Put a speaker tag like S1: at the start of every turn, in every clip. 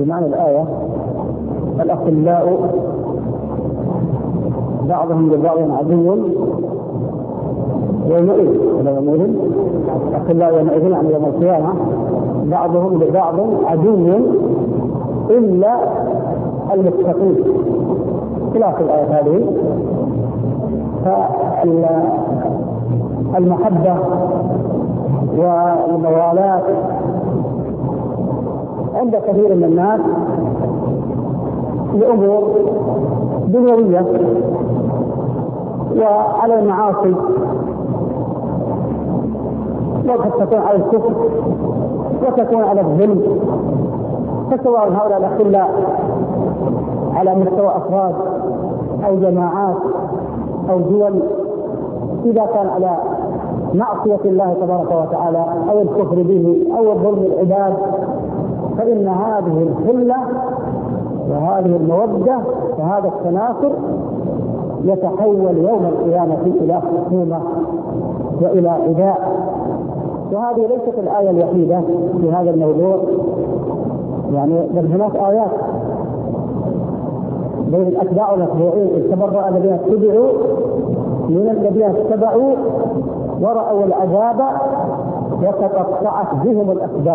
S1: بمعنى الآية الأخلاء بعضهم لبعض عدو يومئذ، الأخلاء يومئذ يعني يوم القيامة بعضهم لبعض عدو إلا المتقين. خلاف الآية هذه. فالمحبة والموالاة عند كثير من الناس لأمور دنيوية وعلى المعاصي، وقد تكون على الكفر وتكون على الظلم. فسواء هؤلاء الأخلاء على مستوى أفراد أو جماعات أو دول، إذا كان على معصية الله تبارك وتعالى أو الكفر به أو الظلم العباد، فإن هذه الخلة وهذه المودة وهذا التناصر يتحول يوم القيامة إلى خصومة وإلى عداء. وهذه ليست الآية الوحيدة في هذا الموضوع، يعني بل هناك آيات بين الأتباع والمتبوعين إذ تبرأ الذين اتبعوا من الذين اتبعوا ورأوا العذاب وتقطعت بهم الأسباب.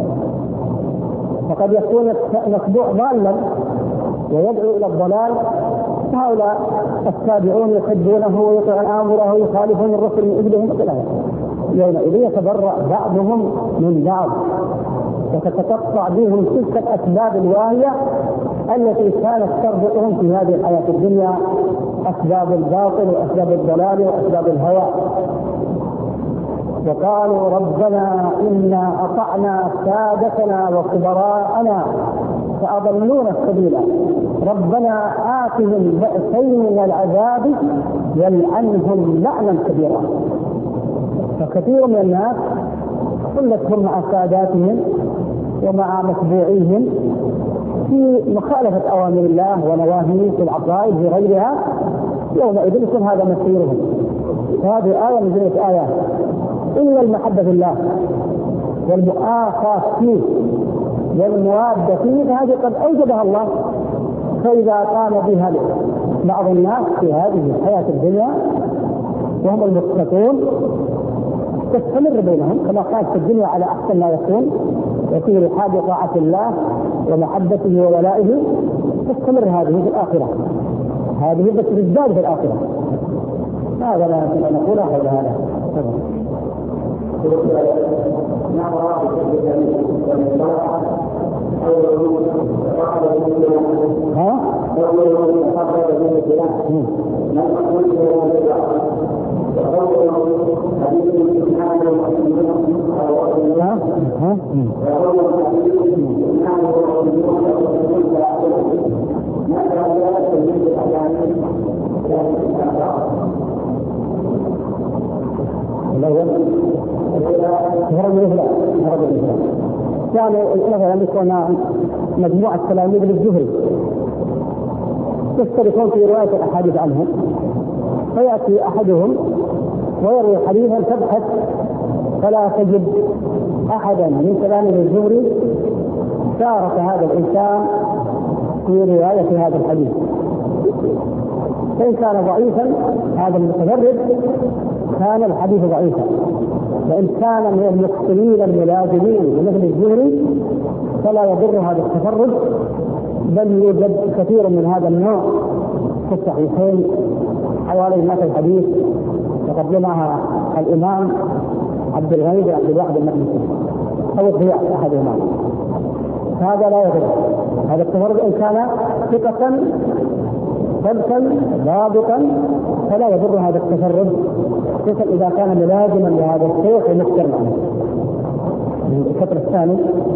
S1: فقد يكون المتبوع ضالا ويدعو إلى الضلال، هؤلاء التابعون يحبونه ويطيعون أمره ويخالفون الرسل من أجلهم كلها. يومئذ يتبرأ بعضهم من بعض وتتقطع بهم تلك الأسباب الواهية التي كانت تربطهم في هذه الحياة الدنيا، أسباب الباطل وأسباب الضلال وأسباب الهوى. وقالوا ربنا إنا أطعنا سادتنا وكبراءنا فأضلونا السبيل ربنا آتهم ضعفين من العذاب والعنهم لعنا كبيرا. فكثير من الناس خلتهم مع ساداتهم ومع متبوعيهم في مخالفة أوامر الله ونواهيه في العقائد وغيرها، يومئذ يكون هذا مسيرهم. هذه آية من جملة آيات إلا المحبة في الله والمؤاخاة فيه والموادة فيه، فهذه قد أوجبها الله. فإذا قام بها بعض الناس في هذه الحياة الدنيا وهم المتقون تستمر بينهم كما كانت في الدنيا على أحسن ما يكون، وفي رحاب طاعة الله ومحبته وولائه، تستمر هذه في الآخرة. هذه بس تزداد في الآخرة. هذا لا يمكن أن نقوله حول هذا. يعني مثلا يكون مجموعة تلاميذ للزهري يشتركون في رواية الأحاديث عنهم، فيأتي أحدهم ويروي حديثا تبحث فلا تجد أحدا من تلاميذ الزهري شارك هذا الإنسان في رواية هذا الحديث. فإن كان ضعيفا هذا المتفرد كان الحديث ضعيفا، وإن كان من المخطئين الملازمين مثل الزهري فلا يضر هذا التفرد، بل يوجد كثير من هذا النوع في الصحيحين حوالي 100 حديث تقدمها الإمام عبد الغني بن عبد الواحد المقدسي أو الضياء أحدهما. هذا لا يضر هذا التفرد إن كان ثقة ثبتا ضابطا، فلا يضر هذا التفرد خصوصا إذا كان ملازما لهذا الشيخ ومختار عنه. الشطر الثاني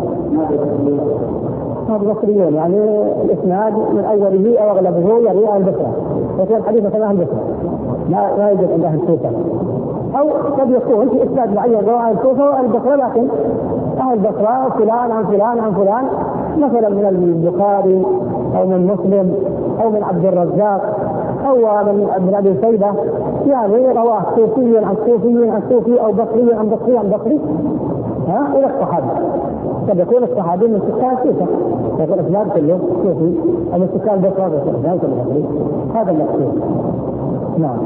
S1: هذا بصريون، يعني الإسناد من أوله أو أغلبه يروي عن البصرة، وكان حديث مثلا عن البصرة لا يوجد عند أهل الكوفة، أو قد يكون في إسناد معين روى عن الكوفة وعن البصرة، لكن أهل البصرة فلان عن فلان عن فلان، مثلا من البخاري أو من مسلم أو من عبد الرزاق أو من أبي شيبة، يعني رواه صوفي عن صوفي عن صوفي أو بصري عن بصري عن بصري إلى الصحابة. قد يكون الصحابي من سكان كوفة، يقول الإسلام كله كوفي، أو من سكان بصرة يقول الإسلام كله بصري. هذا المقصود. نعم.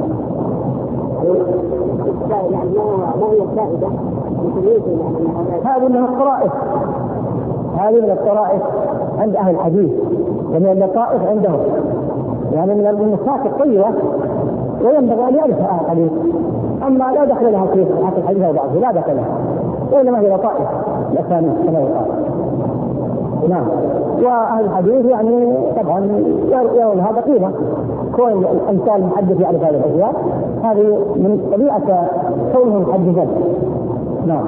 S2: يعني ما هي الفائدة؟
S1: هذه من الطرائف، هذه من الطرائف عند أهل الحديث ومن اللطائف عندهم، يعني من النساك الطيبة وينبغي أن يعرفها أهل الحديث. أما لا دخل لها في حتى الحديث وبعضه لا دخل لها، وإنما هي لطائف الأسانيد كما يقال. نعم. وأهل الحديث يعني طبعا يرون هذا قيمة، كون الإنسان محدث يعرف هذه الأشياء، هذه من طبيعة كونه محدثا. نعم.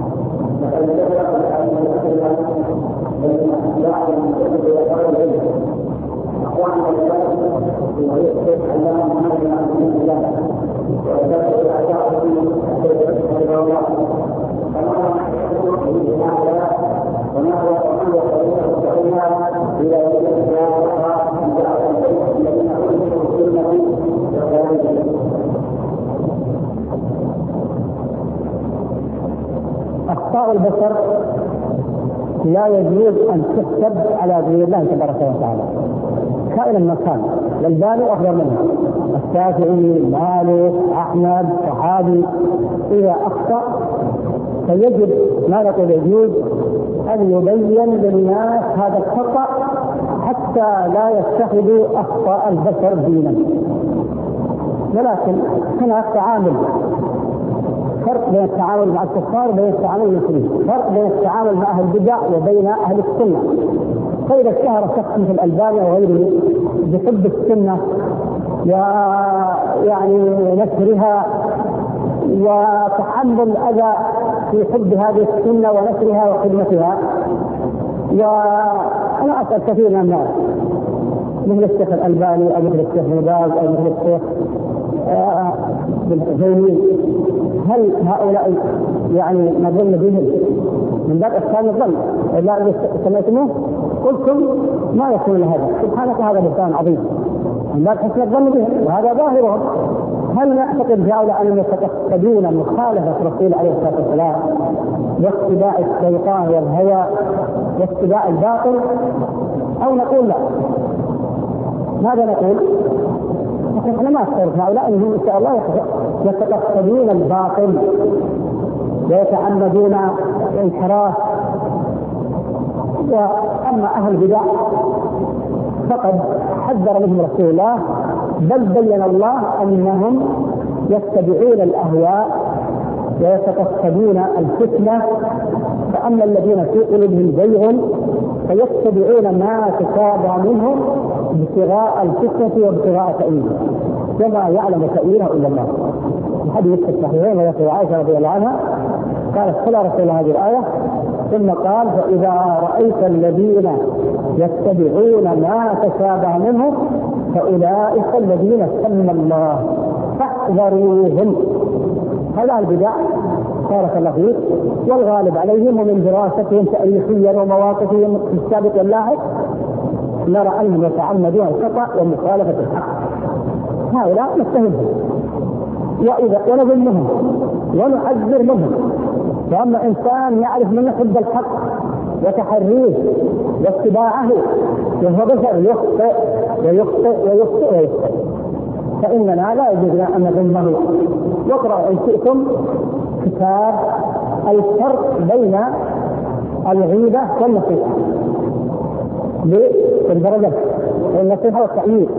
S1: أخطاء البشر لا يجوز أن تحسب على غير الله تبارك وتعالى كائنا ما كان، الألباني أفضل منه، الشافعي، مالك، أحمد، صحابي، إذا أخطأ فيجب ما نقول يجوز أن يبين للناس هذا الخطأ حتى لا يتخذوا أخطاء البشر دينا. ولكن هناك تعامل، فرق بين التعامل مع الكفار وبين التعامل مع المسلمين، فرق بين التعامل مع أهل البدع وبين أهل السنة. فإذا اشتهر شخص مثل الألباني وغيره بحب السنة ويعني نشرها وتحمل الأذى في حب هذه السنة ونشرها وخدمتها، وأنا أسأل كثير من الناس مثل الشيخ الألباني أو مثل الشيخ باز أو مثل الشيخ العثيمين، هل هؤلاء يعني نظن بهم من باب إحسان الظن؟ إلا إذا سمعتموه قلتم ما يكون هذا، سبحانك هذا بهتان عظيم من باب حسن الظن بهم، وهذا ظاهرهم. هل نعتقد هؤلاء أنهم يتقصدون مخالفة الرسول عليه الصلاة والسلام واتباع الشيطان والهوى واتباع الباطل، أو نقول لا؟ ماذا نقول؟ نحن ما نعترف هؤلاء أنهم إن شاء الله يتقصدون الباطل ويتعمدون الانحراف. وأما أهل البدع فقد حذر منهم رسول الله، بل بين الله أنهم يتبعون الأهواء ويتقصدون الفتنة. فأما الذين في قلوبهم زيغ فيتبعون ما تشابه منهم ابتغاء الفتنة وابتغاء تأويله، وما يعلم تأويله إلا الله. الحديث في الصحيحين ويقول عائشة رضي الله عنها قالت صلى رسول الله هذه الآية ثم قال فإذا رأيت الذين يتبعون ما تشابه منهم فأولئك الذين سمى الله فاحذروهم. هذا البدع بارك الله فيك، والغالب عليهم ومن دراستهم تاريخيا ومواقفهم في السابق واللاحق نرى أنهم يتعمدون الخطأ ومخالفة الحق. هؤلاء نتهمهم ونظلمهم ونحذر منهم. فأما إنسان يعرف من حب الحق وتحريه واتباعه وهو بشر يخطئ ويخطئ ويخطئ ويخطئ، فإننا لا يجوز لنا أن نذمه. واقرأوا إن شئتم كتاب الفرق بين الغيبة والنصيحة بالدرجة، النصيحة والتأييد.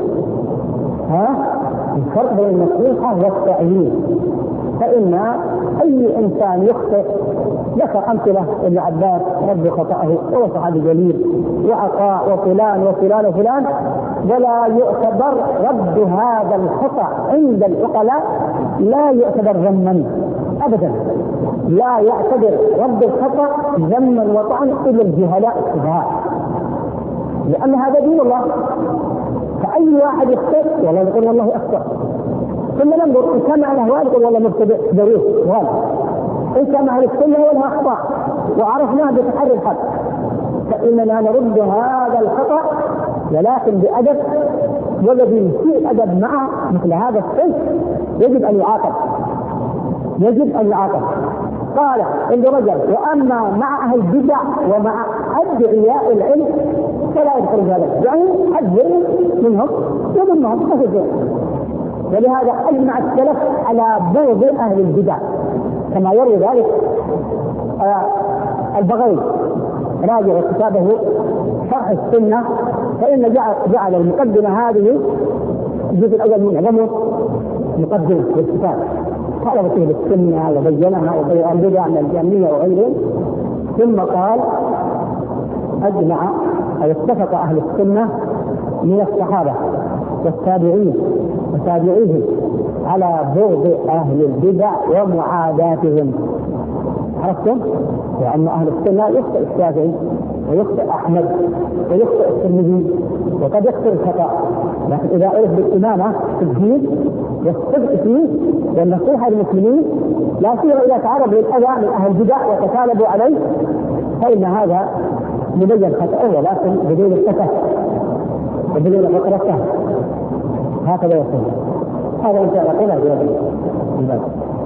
S1: الفرق بين النصيحة والتأييد، فإن أي إنسان يخطئ ذكر أمثلة ابن عباس رد خطأه هو صحابي جليل وعطاء وفلان وفلان وفلان، ولا يعتبر رد هذا الخطأ عند العقلاء لا يعتبر ذما أبدا، لا يعتبر رد الخطأ ذما وطعنا إلا الجهلاء السفهاء، لأن هذا دين الله. فأي واحد يخطئ والله يقول والله أخطأ، ثم ننظر إن كان على أهوال يقول والله مبتدئ ضريح غلط، إن كان على السنة ولا أخطأ وعرفناه بتحري الحق، فإننا نرد هذا الخطأ ولكن بأدب، والذي يسيء أدب معه مثل هذا الصنف يجب أن يعاقب، يجب أن يعاقب. قال ابن رجب: وأما مع أهل البدع ومع أدعياء العلم فلا يدخل في هذا، يعني حذر منهم ومنهم أهل. ولهذا أجمع السلف على بغض أهل البدع، كما يروي ذلك البغوي راجع كتابه شرح السنة، فإن جعل المقدمة هذه الجزء الأول من عظمه مقدمة للكتاب، قال فيه بالسنة وبينها وبين البدع من الجهمية وغيرهم. ثم قال: أجمع أو اتفق أهل السنة من الصحابة والتابعين وتابعيهم على بغض أهل البدع ومعاداتهم. عرفتم؟ لأن أهل السنة يخطئ الشافعي ويخطئ أحمد ويخطئ الترمذي وقد يخطئ الخطأ، لكن إذا عرف بالإمامة في الدين والصدق فيه والنصيحة للمسلمين، لا سيما إذا تعرض للأذى من أهل البدع وتكالبوا عليه، فإن هذا مبين خطأه ولكن بدون التكلف وبدون فقرته. هكذا يكون. هذا إن شاء الله قلنا بهذا.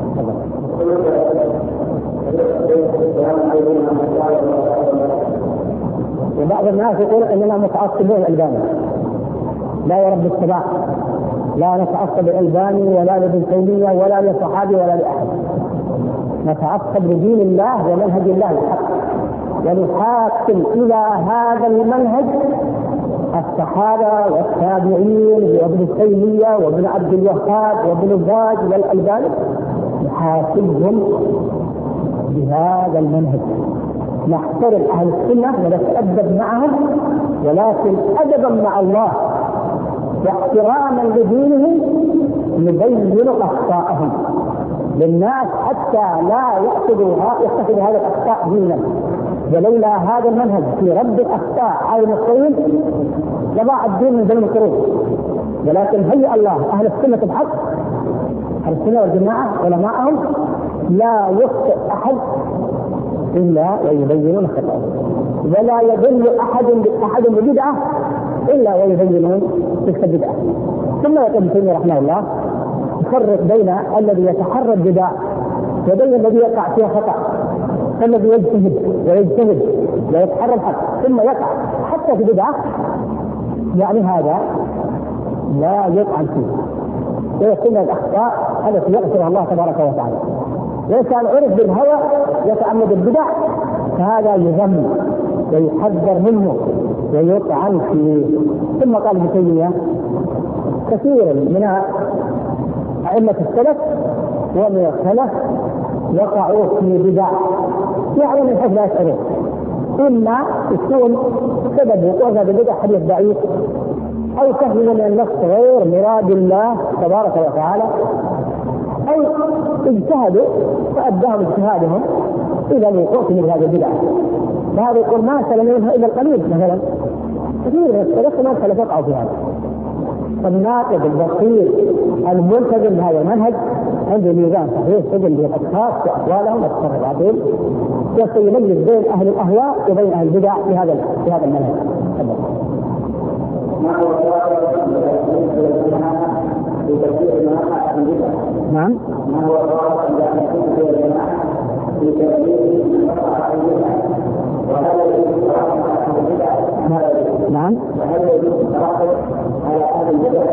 S1: وبعض الناس يقول اننا متعصبون الالباني. لا يا رب السباع، لا نتعصب الالباني ولا لابن تيميه ولا لصحابي ولا لاحد، نتعصب لدين الله ومنهج الله الحق، ونحاكم الى هذا المنهج الصحابه والتابعين وابن تيميه وابن عبد الوهاب وابن باز والالباني، نحاسبهم بهذا المنهج. نحترم أهل السنة ونتأدب معهم، ولكن أدبا مع الله واحتراما لدينهم نبين أخطاءهم للناس حتى لا يتخذ هذا الأخطاء دينا. ولولا هذا المنهج في رد الأخطاء على المسلمين لضاع الدين من بين القرون. ولكن هيئ الله أهل السنة الحق، أهل السنة والجماعة علماءهم لا يخطئ أحد إلا ويبينون خطأه، ولا يضل أحد ببدعة إلا ويبينون تلك البدعة. ثم يقول ابن تيمية رحمه الله يفرق بين الذي يتحرى البدع وبين الذي يقع فيها خطأ. فالذي يجتهد ويتحرى الحق ثم يقع حتى في بدعة، يعني هذا لا يطعن فيه ويكون الأخطاء التي يغفرها الله تبارك وتعالى. وإذا عرف بالهوى يتعمد البدع فهذا يذم ويحذر منه ويطعن فيه. ثم قال ابن تيمية: كثير من أئمة السلف ومن الخلف وقعوا في بدع يعني من حيث لا يشعرون، إما يكون سبب وقوعها ببدع حديث ضعيف، أو فهم من النص غير مراد الله تبارك وتعالى، أو اجتهدوا فأداهم اجتهادهم إلى الوقوع في هذه البدع. فهذا يقول ما سلم منها إلا القليل. مثلا كثير من السلف ما سلف يقعوا في هذا. الناقد البصير الملتزم بهذا المنهج عنده ميزان صحيح يجد به الأشخاص وأقوالهم وتصرفاتهم، يميز بين أهل الأهواء وبين أهل البدع في هذا المنهج. نعم. ما هو الضابط عند أن يكون في الجماعة في تكفير وهل يجوز التراحم على أهل البدع؟ نعم. وهل يجوز التراحم على أهل البدع؟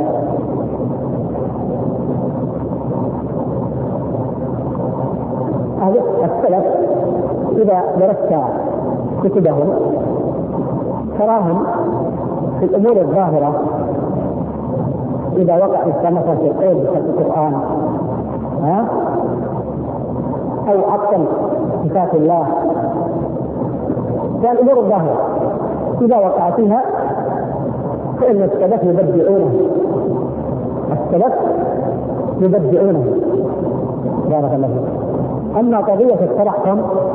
S1: هذا السلف إذا درست كتبهم تراهم في الأمور الظاهرة إذا وقع مثلا في القول بخلق القرآن أو عطل صفات الله، فالأمور الظاهرة إذا وقع فيها فإن السلف يبدعونه بارك الله فيك. أما قضية الترحم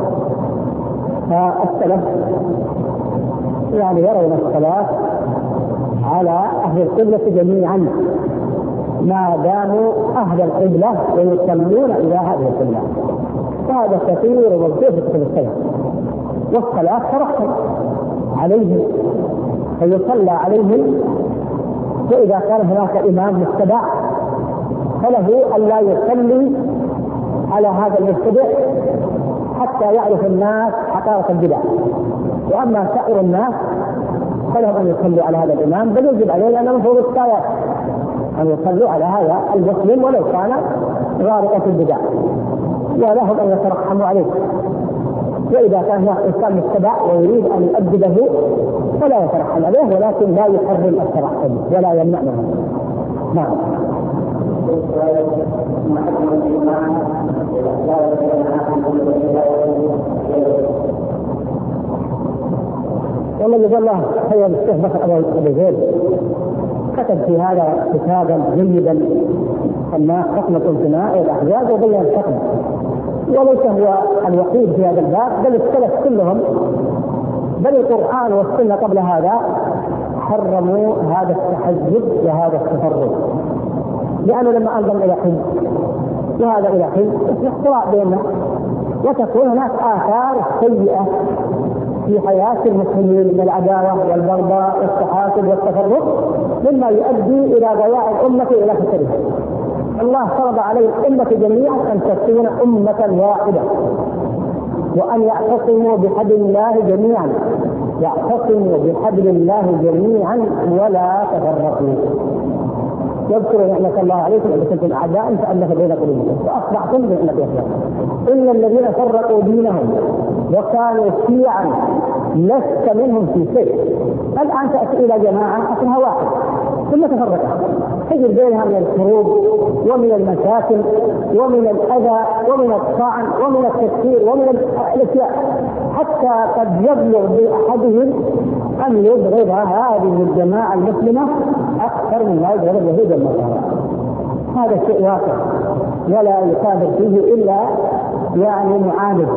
S1: فالسلف يعني يرون الصلاة على أهل القبلة جميعا ما داموا أهل القبلة ويصلون إلى هذه القبلة، فهذا كثير ومكثور في كتب السلف. والصلاة ترحم عليهم فيصلى عليهم، وإذا كان هناك إمام متبع فله أن لا يصلي على هذا المبتدع حتى يعرف الناس حقائق البدع. واما سائر الناس فلهم ان يصلوا على هذا الامام، بل يجب عليه لانه مفروض الكفايه ان يصلوا على هذا المسلم ولو كان غارقا في البدع، ولهم ان يترحموا عليه. واذا كان هو انسان متبع ويريد ان يؤدبه فلا يترحم عليه، ولكن لا يحرم الترحم ولا يمنع منه. نعم. والله جزاه الله خير الشيخ بكر أبو زيد كتب في هذا كتابا جيدا سماه حكم الانتماء والاحزاب وبين الحكم، وليس هو الوحيد في هذا الباب، بل السلف كلهم بل القرآن والسنة قبل هذا حرموا هذا التحزب وهذا التفرق، لأنه لما أنظم إلى حزب وهذا إلى حزب اختلاط بيننا، وتكون هناك آثار سيئة في حياة المسلمين من العداوة والبغضاء والتحاسد والتفرق مما يؤدي إلى ضياع الأمة إلى فسادها. الله فرض عليه الأمة جميعا أن تكون أمة واحدة، وأن يعتصموا بحبل الله جميعا، يعتصموا بحبل الله جميعا ولا تفرقوا. واذكروا نعمة الله عليكم إذ كنتم أعداء فألف بين قلوبكم وأصبحتم بنعمة الله. إن الذين فرقوا دينهم وكانوا شيعا لست منهم في شيء. الآن تأتي إلى جماعة أصلها واحد ثم تفرقت، تجد بينها من الحروب ومن المشاكل ومن الأذى ومن الطعن ومن التكفير ومن الأشياء، حتى قد يبلغ بأحدهم أن يبغض هذه الجماعة المسلمة أكثر من ما يبغض اليهود والنصارى. هذا شيء واقع ولا يقابل فيه إلا يعني معاند.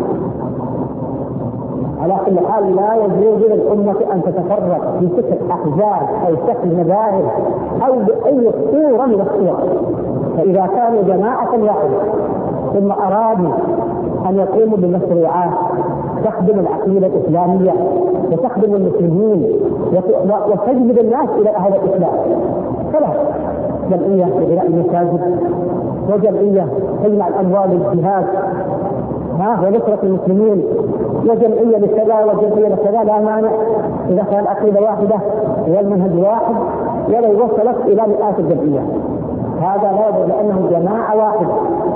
S1: على كل حال لا يجوز للأمة أن تتفرق في ستة أحزاب أو شكل مذاهب أو بأي صورة من الصور. فإذا كانوا جماعة واحدة ثم أرادوا أن يقوموا بمشروعات تخدم العقيدة الإسلامية وتخدم المسلمين وتجلب الناس إلى هذا الإسلام، فلا جمعية لبناء المساجد وجمعية تجمع الأموال للجهاد ونصرة المسلمين وجمعية لكذا وجمعية لكذا، لا مانع إذا كان العقيدة واحدة والمنهج واحد ولو وصلت إلى مئات الجمعيات. هذا لا يجوز لأنه جماعة واحدة،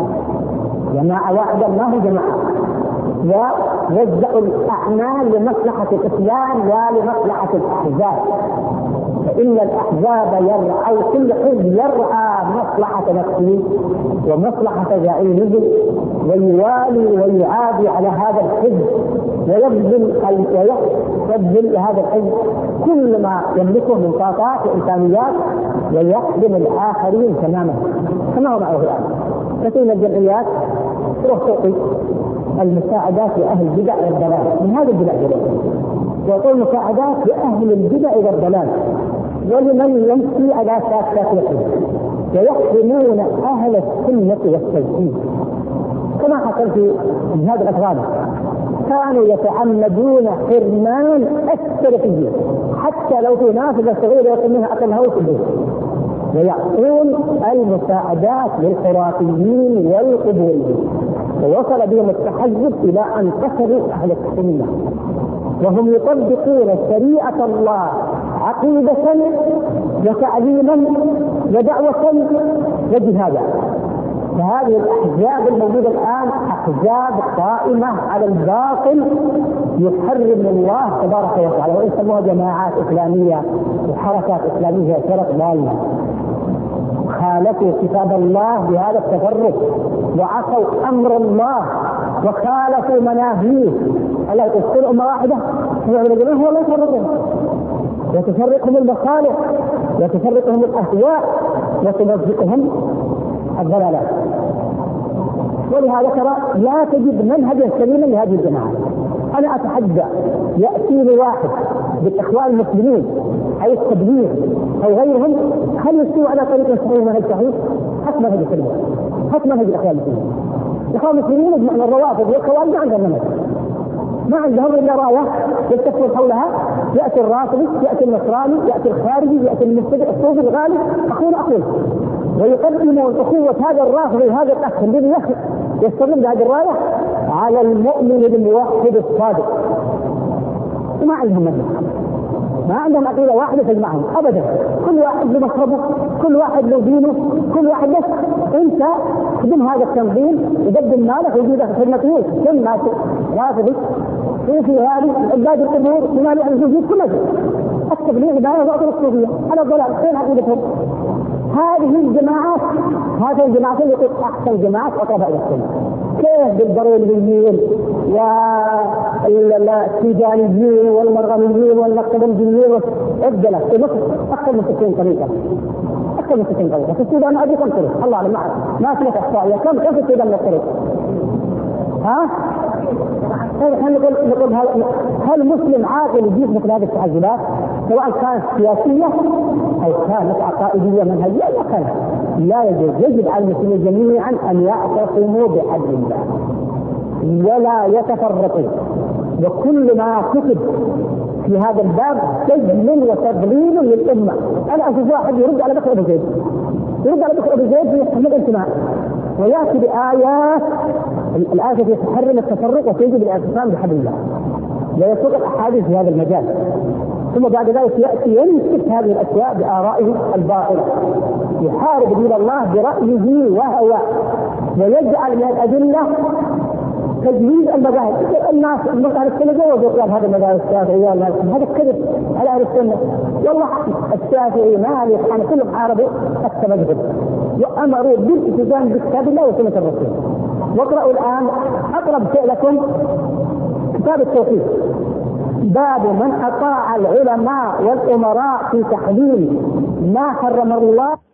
S1: جماعة واحدة ما هي جماعة، ووزعوا الأعمال لمصلحة الإسلام لا لمصلحة الأحزاب. فإن الأحزاب يرعى كل حزب يرعى مصلحة نفسه ومصلحة زعيمه ويوالي ويعادي على هذا الحزب ويبذل لهذا الحزب كل ما يملكه من طاقات وإمكانيات ويخدم الآخرين تماما كما هو معروف الآن. كثير من الجمعيات تروح تعطي المساعدات لأهل البدع والضلال من هذا البدع ويعطون مساعدات لأهل البدع والضلال ولمن يمشي على ساكتهم ويحرمون أهل السنة والتوحيد كما حصل في جهاد الأفغان. كانوا يتعمدون حرمان السلفيين حتى لو في نافذة صغيرة يقول منها أقل هو كله، ويعطون المساعدات للخرافيين والقبوريين، ووصل بهم التحزب إلى أن كسروا أهل السنة وهم يطبقون شريعة الله عقيدة وتعليما ودعوة وجهادا. فهذه الأحزاب الموجودة الآن أحزاب قائمة على الباطل يحرم الله تبارك وتعالى، ويسموها جماعات إسلامية وحركات إسلامية فرق ضالة. خالفوا كتاب الله بهذا التفرق وعصوا أمر الله وخالفوا مناهيه. الله يقول أمة واحدة هو لا يفرقهم، وتفرقهم المصالح وتفرقهم الأهواء وتمزقهم الضلالات. ولهذا ترى لا تجد منهجا سليما لهذه الجماعة. أنا أتحدى يأتيني واحد بالإخوان المسلمين أو التبليغ أو غيرهم هل يسيروا على طريق صحيح منهج صحيح؟ حتى منهج السلمية، حتى منهج الإخوان المسلمين. الإخوان المسلمين يجمعون الروافض والخوارج ما عندهم منهج، ما عندهم إلا راية يلتفون حولها، يأتي الرافضي يأتي النصراني يأتي الخارجي يأتي المبتدع الصوفي الغالي أخونا ويقدموا أخوة هذا الرافضي وهذا الأخ الذي يستغل هذه الراية على المؤمن الموحد الصادق. وما عندهم مذهب، ما عندهم عقيدة واحدة تجمعهم أبدا، كل واحد له مشربه، كل واحد له دينه، كل واحد له. أنت خدم هذا التنظيم يقدم مالك ويجيب خدمته كم ما رافضي في هذه عباد القبور وما له الوجود كله. التبليغ لا يضع الصوفية على الضلال، فين عقيدتهم؟ هذه الجماعات، هذه الجماعات اللي يقول أحسن جماعات أقربها إلى السنة. كيف بالبريليين والتيجانيين والمرغميين والنقشبنديين والعدلة في مصر أكثر من 60 طريقة، أكثر من 60 طريقة. في السودان ما أدري كم طريقة، الله أعلم ما سمعت إحصائية كم في السودان من الطريق. ها؟ نقول هل مسلم عاقل يجيب مثل هذه التعذيبات سواء كانت سياسية أو كانت عقائدية منهجية؟ لا يجوز. يجب على المسلمين جميعا أن يعتصموا بحبل الله ولا يتفرقوا، وكل ما كتب في هذا الباب سجن وتضليل للأمة. أنا أشوف واحد يرد على بكر أبو زيد، يرد على بكر أبو زيد في محمد الانتماء ويأتي بآيات، الآية التي تحرم التفرق وتجب الاعتصام بحبل الله، ويسوق الأحاديث في هذا المجال. ثم بعد ذلك يأتي ينسف هذه الأشياء بآرائه الباطلة، يحارب دين الله برأيه وهو، ويجعل من الأدلة تجويز المذاهب. الناس على السنة جوزوا هذا المذاهب الشافعية، هذا كذب على أهل السنة. والله الشافعي مالك أنا كلهم عارضوا التمذهب وأمروا بالالتزام بكتاب الله وسنة الرسول. واقرأوا الآن أقرب شيء لكم كتاب التوحيد، باب من أطاع العلماء والأمراء في تحليل ما حرم الله